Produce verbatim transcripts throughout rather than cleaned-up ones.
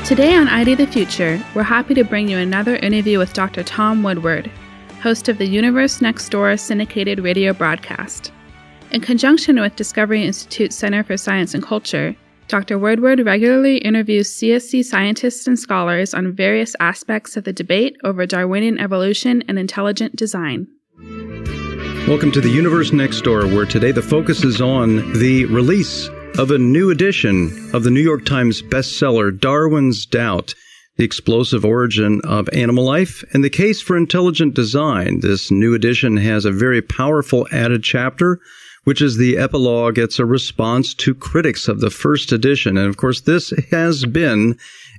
Today on I D the Future, we're happy to bring you another interview with Doctor Tom Woodward, host of the Universe Next Door syndicated radio broadcast. In conjunction with Discovery Institute Center for Science and Culture, Doctor Woodward regularly interviews C S C scientists and scholars on various aspects of the debate over Darwinian evolution and intelligent design. Welcome to the Universe Next Door, where today the focus is on the release of a new edition of the New York Times bestseller, Darwin's Doubt, The Explosive Origin of Animal Life and the Case for Intelligent Design. This new edition has a very powerful added chapter, which is the epilogue. It's a response to critics of the first edition. And of course, this has been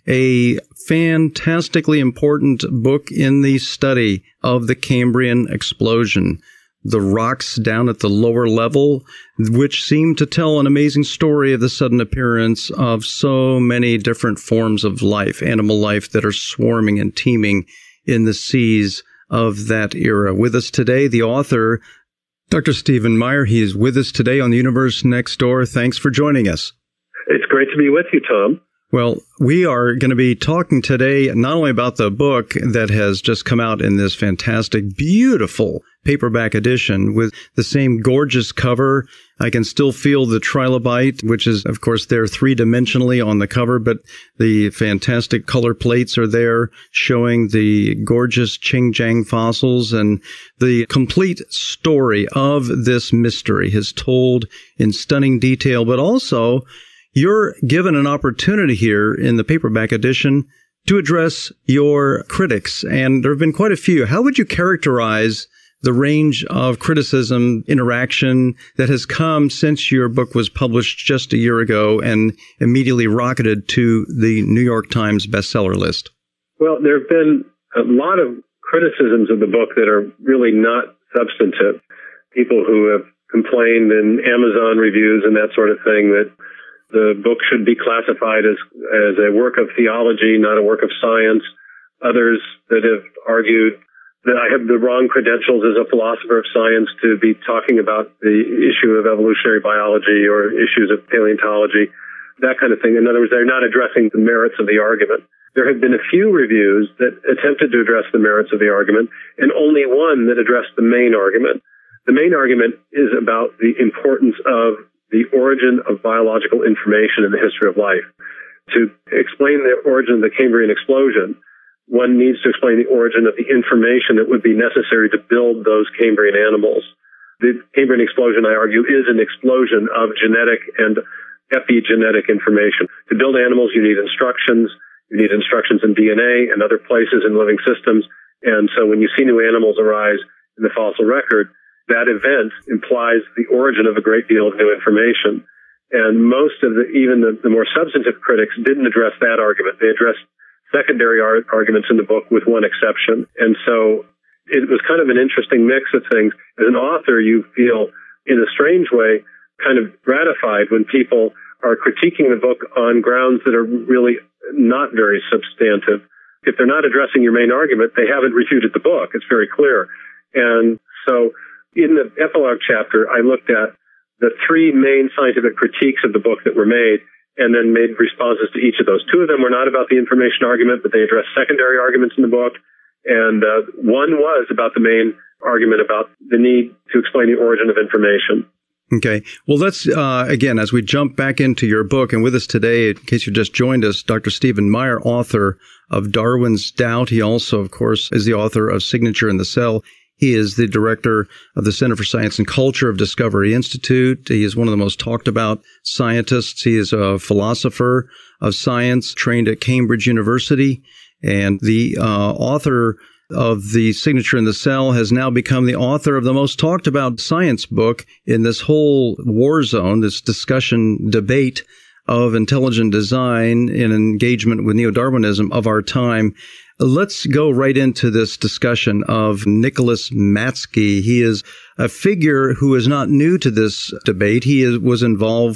a fantastically important book in the study of the Cambrian explosion. The rocks down at the lower level, which seem to tell an amazing story of the sudden appearance of so many different forms of life, animal life that are swarming and teeming in the seas of that era. With us today, the author, Doctor Stephen Meyer. He is with us today on the Universe Next Door. Thanks for joining us. It's great to be with you, Tom. Well, we are going to be talking today not only about the book that has just come out in this fantastic, beautiful paperback edition with the same gorgeous cover. I can still feel the trilobite, which is, of course, there three-dimensionally on the cover, but the fantastic color plates are there showing the gorgeous Qing-Jang fossils, and the complete story of this mystery is told in stunning detail, but also you're given an opportunity here in the paperback edition to address your critics, and there have been quite a few. How would you characterize the range of criticism, interaction that has come since your book was published just a year ago and immediately rocketed to the New York Times bestseller list? Well, there have been a lot of criticisms of the book that are really not substantive. People who have complained in Amazon reviews and that sort of thing that the book should be classified as, as a work of theology, not a work of science. Others that have argued that I have the wrong credentials as a philosopher of science to be talking about the issue of evolutionary biology or issues of paleontology, that kind of thing. In other words, they're not addressing the merits of the argument. There have been a few reviews that attempted to address the merits of the argument, and only one that addressed the main argument. The main argument is about the importance of the origin of biological information in the history of life. To explain the origin of the Cambrian explosion, one needs to explain the origin of the information that would be necessary to build those Cambrian animals. The Cambrian explosion, I argue, is an explosion of genetic and epigenetic information. To build animals, you need instructions. You need instructions in D N A and other places in living systems. And so when you see new animals arise in the fossil record, that event implies the origin of a great deal of new information. And most of the, even the, the more substantive critics didn't address that argument. They addressed secondary ar- arguments in the book with one exception. And so it was kind of an interesting mix of things. As an author, you feel, in a strange way, kind of gratified when people are critiquing the book on grounds that are really not very substantive. If they're not addressing your main argument, they haven't refuted the book. It's very clear. And so in the epilogue chapter, I looked at the three main scientific critiques of the book that were made and then made responses to each of those. Two of them were not about the information argument, but they addressed secondary arguments in the book. And uh, one was about the main argument about the need to explain the origin of information. Okay. Well, let's, uh, again, as we jump back into your book, and with us today, in case you just joined us, Doctor Stephen Meyer, author of Darwin's Doubt. He also, of course, is the author of Signature in the Cell. He is the director of the Center for Science and Culture of Discovery Institute. He is one of the most talked about scientists. He is a philosopher of science trained at Cambridge University. And the uh, author of the Signature in the Cell has now become the author of the most talked about science book in this whole war zone, this discussion, debate of intelligent design in engagement with neo-Darwinism of our time. Let's go right into this discussion of Nicholas Matsky. He is a figure who is not new to this debate. He is, was involved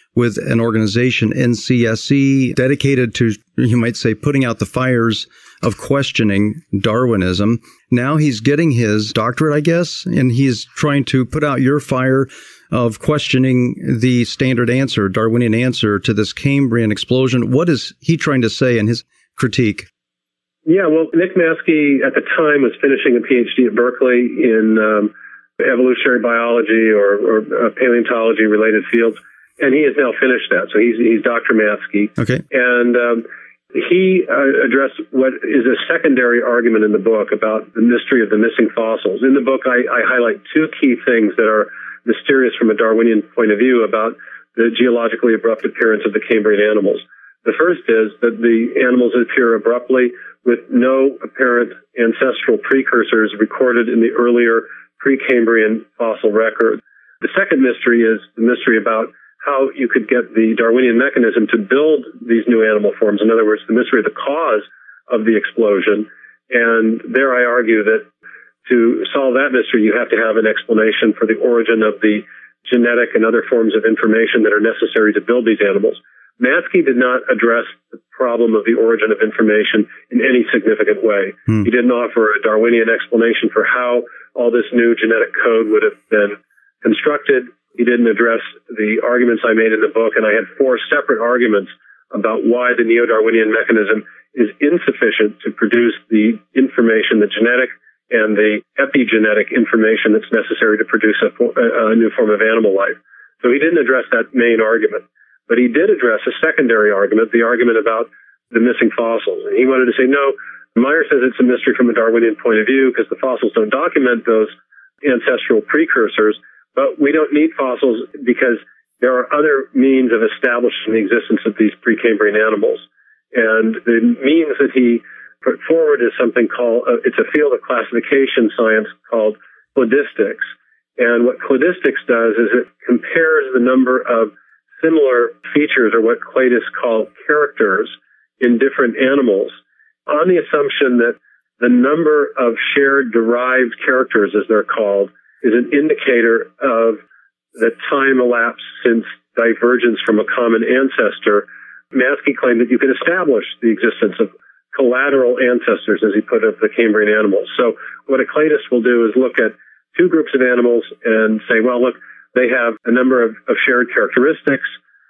with an organization, N C S E, dedicated to, you might say, putting out the fires of questioning Darwinism. Now he's getting his doctorate, I guess, and he's trying to put out your fire of questioning the standard answer, Darwinian answer to this Cambrian explosion. What is he trying to say in his critique? Yeah, well, Nick Maskey at the time was finishing a PhD at Berkeley in um, evolutionary biology or, or uh, paleontology-related fields, and he has now finished that. So he's he's Doctor Maskey. Okay. And um, he uh, addressed what is a secondary argument in the book about the mystery of the missing fossils. In the book, I, I highlight two key things that are mysterious from a Darwinian point of view about the geologically abrupt appearance of the Cambrian animals. The first is that the animals appear abruptly with no apparent ancestral precursors recorded in the earlier pre-Cambrian fossil record. The second mystery is the mystery about how you could get the Darwinian mechanism to build these new animal forms. In other words, the mystery of the cause of the explosion. And there I argue that to solve that mystery, you have to have an explanation for the origin of the genetic and other forms of information that are necessary to build these animals. Maskey did not address the problem of the origin of information in any significant way. Hmm. He didn't offer a Darwinian explanation for how all this new genetic code would have been constructed. He didn't address the arguments I made in the book, and I had four separate arguments about why the neo-Darwinian mechanism is insufficient to produce the information, the genetic and the epigenetic information that's necessary to produce a, a new form of animal life. So he didn't address that main argument. But he did address a secondary argument, the argument about the missing fossils. And he wanted to say, no, Meyer says it's a mystery from a Darwinian point of view because the fossils don't document those ancestral precursors, but we don't need fossils because there are other means of establishing the existence of these Precambrian animals. And the means that he put forward is something called, uh, it's a field of classification science called cladistics. And what cladistics does is it compares the number of similar features, or what cladists call characters, in different animals on the assumption that the number of shared derived characters, as they're called, is an indicator of the time elapsed since divergence from a common ancestor. Maskey claimed that you could establish the existence of collateral ancestors, as he put it, of the Cambrian animals. So what a cladist will do is look at two groups of animals and say, well, look, they have a number of, of shared characteristics,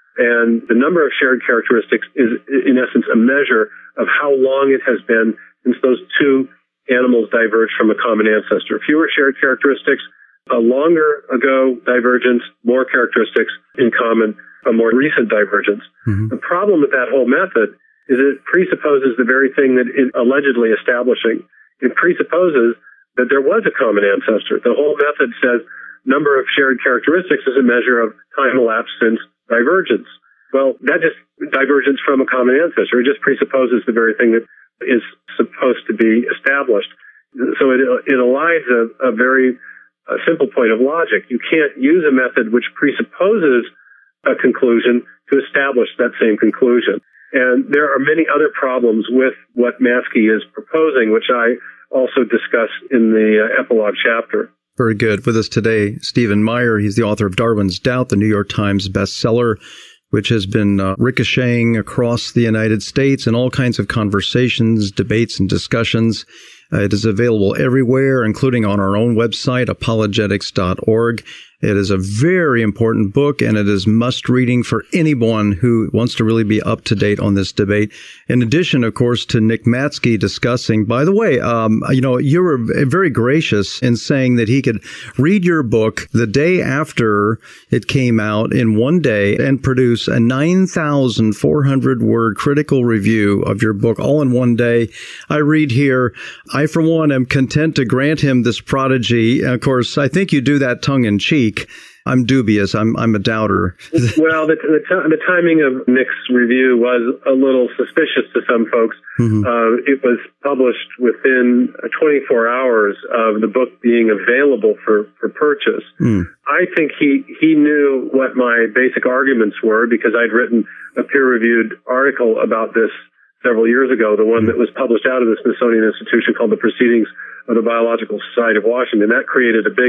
and the number of shared characteristics is, in essence, a measure of how long it has been since those two animals diverged from a common ancestor. Fewer shared characteristics, a longer ago divergence, more characteristics in common, a more recent divergence. Mm-hmm. The problem with that whole method is it presupposes the very thing that it's allegedly establishing. It presupposes that there was a common ancestor. The whole method says number of shared characteristics is a measure of time elapsed since divergence. Well, that just divergence from a common ancestor. It just presupposes the very thing that is supposed to be established. So it, it elides a, a very a simple point of logic. You can't use a method which presupposes a conclusion to establish that same conclusion. And there are many other problems with what Maskey is proposing, which I also discuss in the uh, epilogue chapter. Very good. With us today, Stephen Meyer. He's the author of Darwin's Doubt, the New York Times bestseller, which has been uh, ricocheting across the United States in all kinds of conversations, debates, and discussions. Uh, it is available everywhere, including on our own website, apologetics dot org. It is a very important book, and it is must-reading for anyone who wants to really be up to date on this debate. In addition, of course, to Nick Maskey discussing, by the way, um, you know, you were very gracious in saying that he could read your book the day after it came out in one day and produce a nine thousand four hundred word critical review of your book all in one day. I read here, I, for one, am content to grant him this prodigy. And of course, I think you do that tongue-in-cheek. I'm dubious. I'm I'm a doubter. Well, the, the, t- the timing of Nick's review was a little suspicious to some folks. Mm-hmm. Uh, it was published within twenty-four hours of the book being available for, for purchase. Mm. I think he, he knew what my basic arguments were because I'd written a peer-reviewed article about this several years ago, the one that was published out of the Smithsonian Institution called The Proceedings of the Biological Society of Washington. That created a big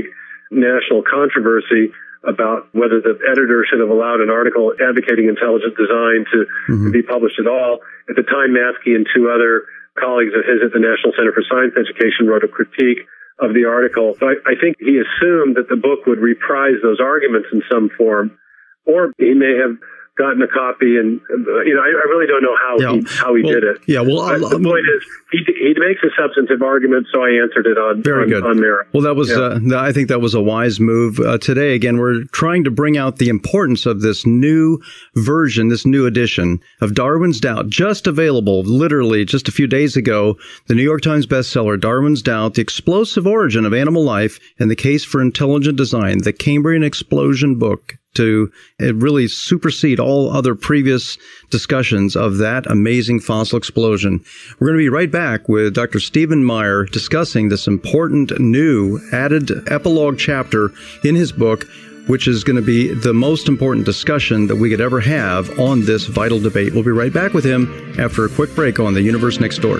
national controversy about whether the editor should have allowed an article advocating intelligent design to, mm-hmm. to be published at all. At the time, Matzke and two other colleagues of his at the National Center for Science Education wrote a critique of the article. So I, I think he assumed that the book would reprise those arguments in some form, or he may have gotten a copy, and uh, you know, I, I really don't know how yeah. he how he well, did it. Yeah, well, but the well, point is, he he makes a substantive argument, so I answered it on very on, good. on merit. Well, that was yeah. uh, I think that was a wise move. Uh, today, again, we're trying to bring out the importance of this new version, this new edition of Darwin's Doubt, just available literally just a few days ago. The New York Times bestseller, Darwin's Doubt: The Explosive Origin of Animal Life and the Case for Intelligent Design, the Cambrian Explosion book, to really supersede all other previous discussions of that amazing fossil explosion. We're going to be right back with Doctor Stephen Meyer discussing this important new added epilogue chapter in his book, which is going to be the most important discussion that we could ever have on this vital debate. We'll be right back with him after a quick break on The Universe Next Door.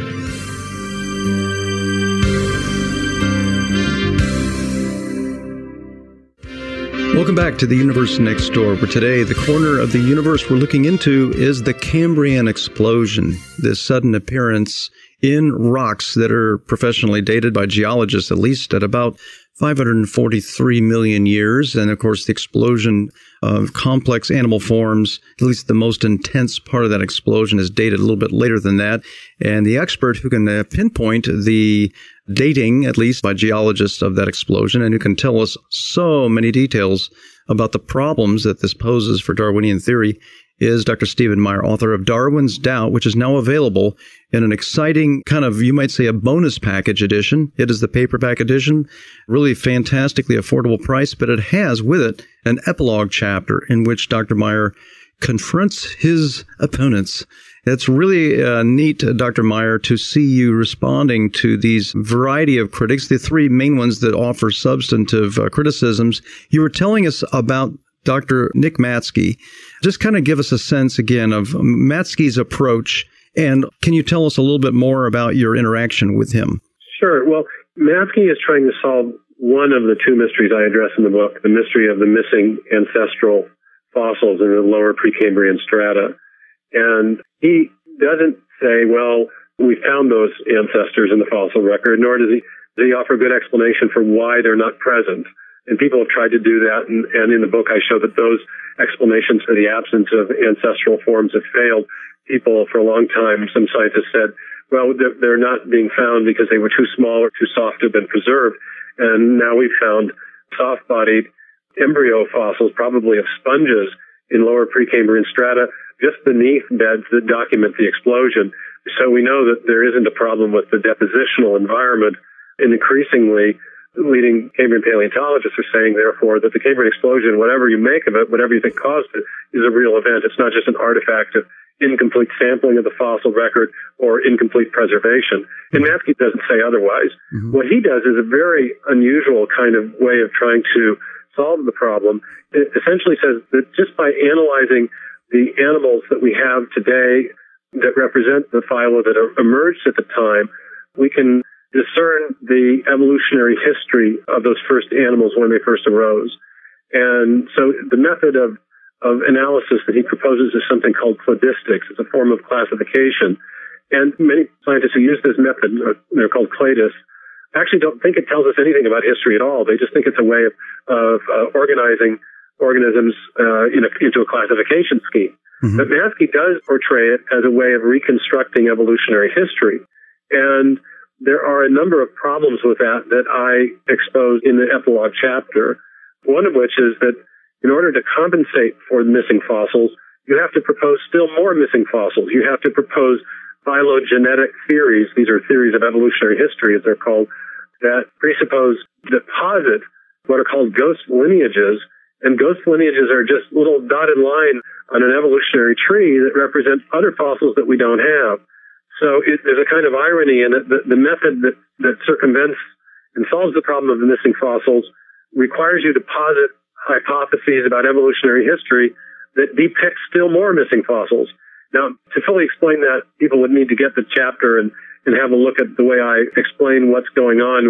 Welcome back to The Universe Next Door, where today the corner of the universe we're looking into is the Cambrian explosion, this sudden appearance in rocks that are professionally dated by geologists, at least at about five hundred forty-three million years. And of course, the explosion of complex animal forms, at least the most intense part of that explosion, is dated a little bit later than that. And the expert who can uh, pinpoint the dating, at least by geologists, of that explosion, and who can tell us so many details about the problems that this poses for Darwinian theory, is Doctor Stephen Meyer, author of Darwin's Doubt, which is now available in an exciting kind of, you might say, a bonus package edition. It is the paperback edition, really fantastically affordable price, but it has with it an epilogue chapter in which Doctor Meyer confronts his opponents. It's really uh, neat, Doctor Meyer, to see you responding to these variety of critics, the three main ones that offer substantive uh, criticisms. You were telling us about Doctor Nick Matzke. Just kind of give us a sense again of Matzke's approach, and can you tell us a little bit more about your interaction with him? Sure. Well, Matzke is trying to solve one of the two mysteries I address in the book, the mystery of the missing ancestral fossils in the lower Precambrian strata. And he doesn't say, well, we found those ancestors in the fossil record, nor does he, does he offer a good explanation for why they're not present. And people have tried to do that, and, and in the book I show that those explanations for the absence of ancestral forms have failed. People for a long time, some scientists said, well, they're, they're not being found because they were too small or too soft to have been preserved. And now we've found soft-bodied embryo fossils, probably of sponges, in lower Precambrian strata, just beneath beds that document the explosion. So we know that there isn't a problem with the depositional environment. And increasingly, leading Cambrian paleontologists are saying, therefore, that the Cambrian explosion, whatever you make of it, whatever you think caused it, is a real event. It's not just an artifact of incomplete sampling of the fossil record or incomplete preservation. And Matzke doesn't say otherwise. Mm-hmm. What he does is a very unusual kind of way of trying to solve the problem. It essentially says that just by analyzing the animals that we have today that represent the phyla that emerged at the time, we can discern the evolutionary history of those first animals when they first arose. And so the method of, of analysis that he proposes is something called cladistics. It's a form of classification. And many scientists who use this method, they're called cladists, actually don't think it tells us anything about history at all. They just think it's a way of, of uh, organizing organisms uh, in a, into a classification scheme. Mm-hmm. But Matzke does portray it as a way of reconstructing evolutionary history. And there are a number of problems with that that I expose in the epilogue chapter, one of which is that in order to compensate for the missing fossils, you have to propose still more missing fossils. You have to propose phylogenetic theories. These are theories of evolutionary history, as they're called, that presuppose, that posit what are called ghost lineages. And ghost lineages are just little dotted line on an evolutionary tree that represent other fossils that we don't have. So it, there's a kind of irony in it. The, the method that, that circumvents and solves the problem of the missing fossils requires you to posit hypotheses about evolutionary history that depict still more missing fossils. Now, to fully explain that, people would need to get the chapter and, and have a look at the way I explain what's going on with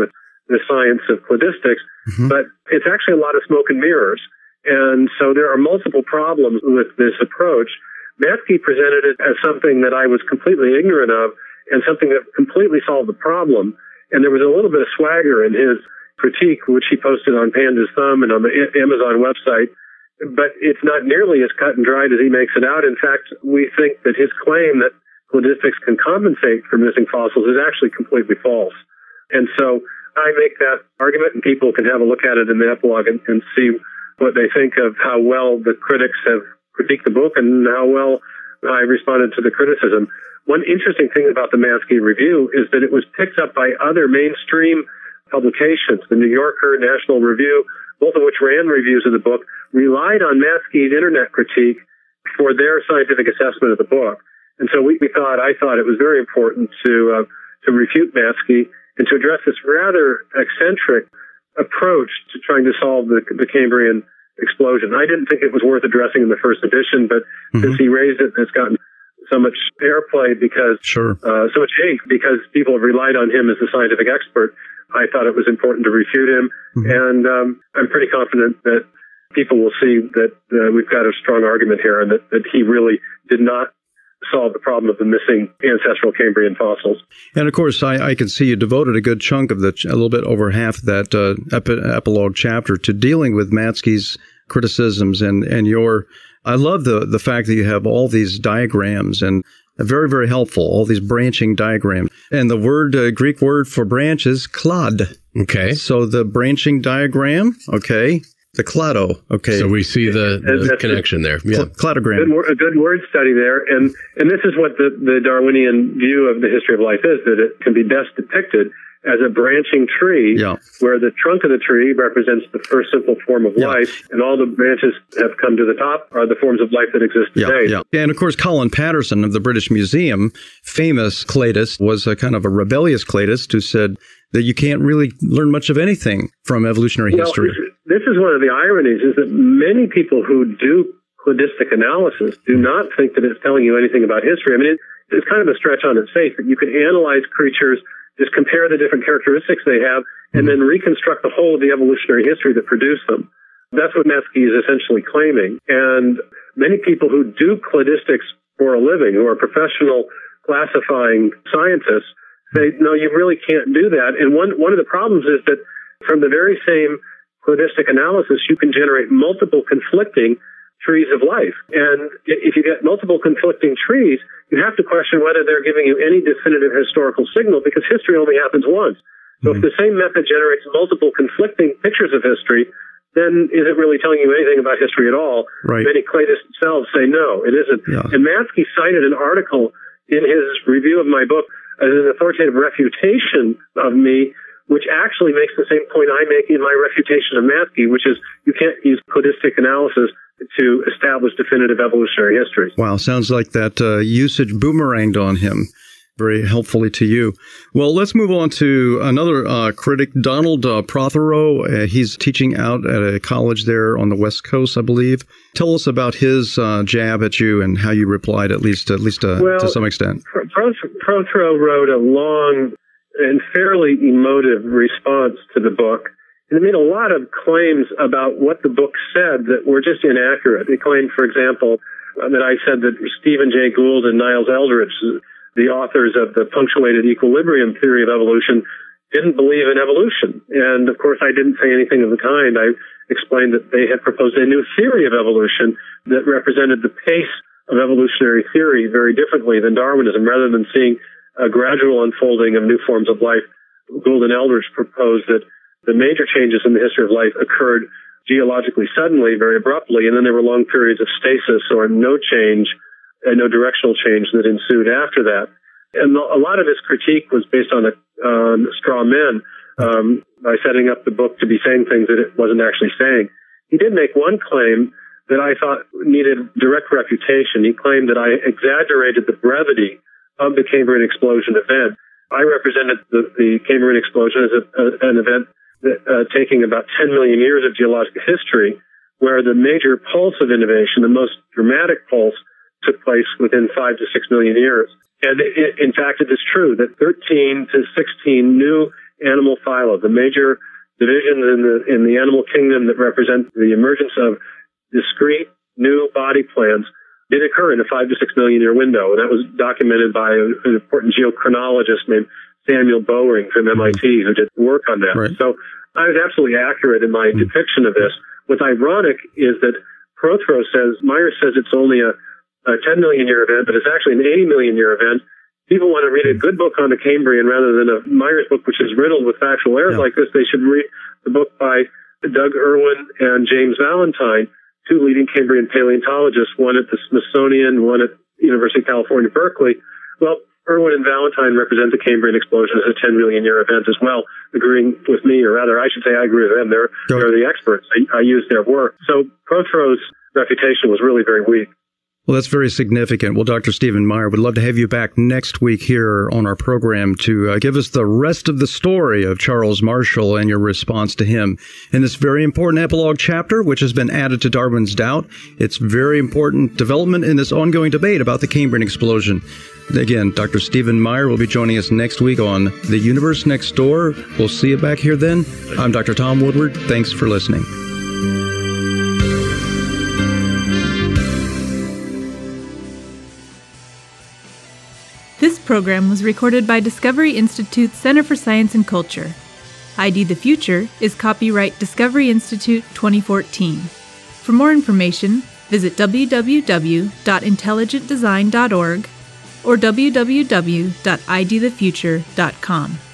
the science of cladistics, mm-hmm. but it's actually a lot of smoke and mirrors. And so there are multiple problems with this approach. Matzke presented it as something that I was completely ignorant of and something that completely solved the problem. And there was a little bit of swagger in his critique, which he posted on Panda's Thumb and on the Amazon website. But it's not nearly as cut and dried as he makes it out. In fact, we think that his claim that cladistics can compensate for missing fossils is actually completely false. And so I make that argument, and people can have a look at it in the epilogue and, and see what they think of how well the critics have critiqued the book and how well I responded to the criticism. One interesting thing about the Matzke review is that it was picked up by other mainstream publications. The New Yorker, National Review, both of which ran reviews of the book, relied on Matzke's internet critique for their scientific assessment of the book. And so we, we thought, I thought it was very important to uh, to refute Matzke and to address this rather eccentric approach to trying to solve the, the Cambrian explosion. I didn't think it was worth addressing in the first edition, but mm-hmm. since he raised it, it's gotten so much airplay because, sure. uh, so much hate because people have relied on him as a scientific expert. I thought it was important to refute him, mm-hmm. and um, I'm pretty confident that people will see that uh, we've got a strong argument here and that, that he really did not solve the problem of the missing ancestral Cambrian fossils. And of course, I, I can see you devoted a good chunk of the, a little bit over half of that uh, epi- epilogue chapter to dealing with Matzke's criticisms and, and your, I love the, the fact that you have all these diagrams and very, very helpful, all these branching diagrams. And the word, uh, Greek word for branch is klad. Okay. So the branching diagram, okay. The clado, okay. So we see the, the connection there. Yeah. Cladogram. Good, a good word study there. And and this is what the, the Darwinian view of the history of life is, that it can be best depicted as a branching tree, yeah. where the trunk of the tree represents the first simple form of yeah. life, and all the branches have come to the top are the forms of life that exist today. Yeah, yeah. And of course, Colin Patterson of the British Museum, famous cladist, was a kind of a rebellious cladist who said that you can't really learn much of anything from evolutionary well, history. This is one of the ironies, is that many people who do cladistic analysis do not think that it's telling you anything about history. I mean, it, it's kind of a stretch on its face that you could analyze creatures, just compare the different characteristics they have, and then reconstruct the whole of the evolutionary history that produced them. That's what Matzke is essentially claiming. And many people who do cladistics for a living, who are professional classifying scientists, say, no, you really can't do that. And one, one of the problems is that from the very same cladistic analysis, you can generate multiple conflicting trees of life. And if you get multiple conflicting trees, you have to question whether they're giving you any definitive historical signal, because history only happens once. So mm-hmm. if the same method generates multiple conflicting pictures of history, then is it really telling you anything about history at all? Right. Many cladists themselves say no, it isn't. Yeah. And Matzke cited an article in his review of my book as an authoritative refutation of me, which actually makes the same point I make in my refutation of Matzke, which is you can't use cladistic analysis to establish definitive evolutionary history. Wow, sounds like that uh, usage boomeranged on him very helpfully to you. Well, let's move on to another uh, critic, Donald uh, Prothero. Uh, he's teaching out at a college there on the West Coast, I believe. Tell us about his uh, jab at you and how you replied, at least, at least uh, well, to some extent. Prothero wrote a long and fairly emotive response to the book. And it made a lot of claims about what the book said that were just inaccurate. He claimed, for example, that I said that Stephen Jay Gould and Niles Eldredge, the authors of the punctuated equilibrium theory of evolution, didn't believe in evolution. And of course, I didn't say anything of the kind. I explained that they had proposed a new theory of evolution that represented the pace of evolutionary theory very differently than Darwinism. Rather than seeing a gradual unfolding of new forms of life, Gould and Eldredge proposed that the major changes in the history of life occurred geologically suddenly, very abruptly, and then there were long periods of stasis or no change, and no directional change that ensued after that. And a lot of his critique was based on a, um, straw men, um, by setting up the book to be saying things that it wasn't actually saying. He did make one claim that I thought needed direct refutation. He claimed that I exaggerated the brevity of the Cambrian explosion event. I represented the, the Cambrian explosion as a, a, an event that, uh, taking about ten million years of geologic history, where the major pulse of innovation, the most dramatic pulse, took place within five to six million years. And it, in fact, it is true that thirteen to sixteen new animal phyla, the major divisions in the in the animal kingdom that represent the emergence of discrete new body plans, did occur in a five to six million year window. And that was documented by an important geochronologist named Samuel Bowring from M I T, who did work on that. Right. So I was absolutely accurate in my mm. depiction of this. What's ironic is that Prothero says, Myers says it's only a, a ten million year event, but it's actually an eighty million year event. People want to read a good book on the Cambrian rather than a Myers book, which is riddled with factual errors yeah. like this. They should read the book by Doug Irwin and James Valentine, two leading Cambrian paleontologists, one at the Smithsonian, one at University of California, Berkeley. Well, Irwin and Valentine represent the Cambrian explosion as a ten million year event as well, agreeing with me, or rather, I should say I agree with them. They're, they're the experts. I, I use their work. So Prothero's reputation was really very weak. Well, that's very significant. Well, Doctor Stephen Meyer, would love to have you back next week here on our program to uh, give us the rest of the story of Charles Marshall and your response to him in this very important epilogue chapter, which has been added to Darwin's Doubt. It's very important development in this ongoing debate about the Cambrian explosion. Again, Doctor Stephen Meyer will be joining us next week on The Universe Next Door. We'll see you back here then. I'm Doctor Tom Woodward. Thanks for listening. This program was recorded by Discovery Institute's Center for Science and Culture. I D the Future is copyright Discovery Institute twenty fourteen. For more information, visit w w w dot intelligent design dot org or w w w dot i d the future dot com.